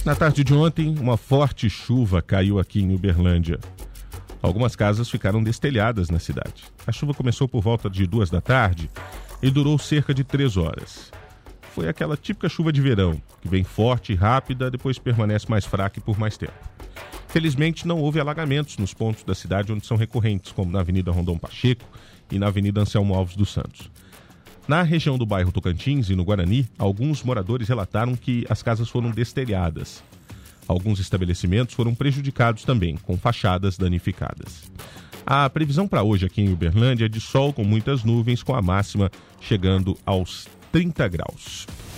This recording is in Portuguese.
Na tarde de ontem, uma forte chuva caiu aqui em Uberlândia. Algumas casas ficaram destelhadas na cidade. A chuva começou por volta de 2 da tarde e durou cerca de 3 horas. Foi aquela típica chuva de verão, que vem forte e rápida, depois permanece mais fraca e por mais tempo. Felizmente, não houve alagamentos nos pontos da cidade onde são recorrentes, como na Avenida Rondon Pacheco e na Avenida Anselmo Alves dos Santos. Na região do bairro Tocantins e no Guarani, alguns moradores relataram que as casas foram destelhadas. Alguns estabelecimentos foram prejudicados também, com fachadas danificadas. A previsão para hoje aqui em Uberlândia é de sol com muitas nuvens, com a máxima chegando aos 30 graus.